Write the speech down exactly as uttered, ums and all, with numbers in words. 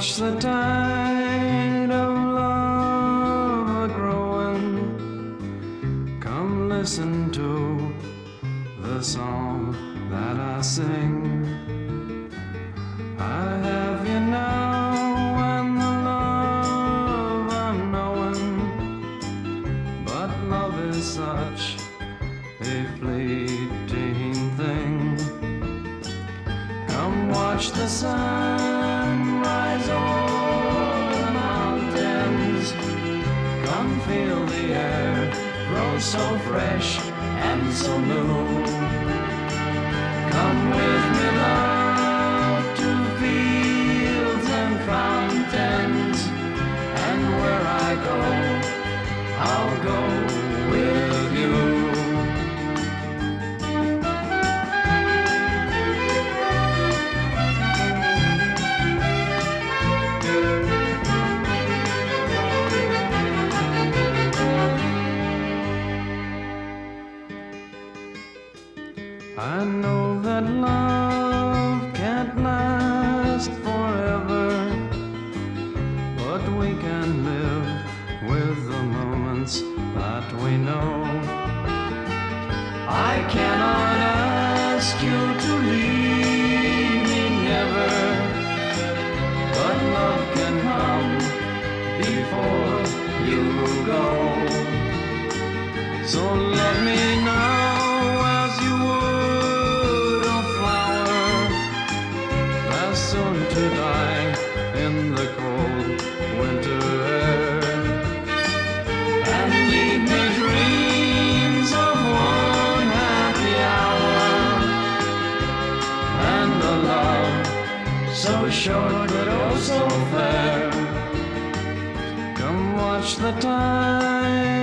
watch the tide of love a-growing. Come listen to the song that I sing. I have you now and the love I'm knowing, but love is such a fleeting thing. Come watch the sun rise over the mountains. Come feel the air grow so fresh and so new. Come with me, love, to fields and fountains, and where I go, I'll go with you. I know that love can't last forever, but we can live with the moments that we know. I cannot ask you to leave me, never, but love can come before you go. So love me now as you would a flower, fast soon to die in the cold winter air, and leave me dreams of one happy hour, and a love so short but oh so fair. Come watch the tide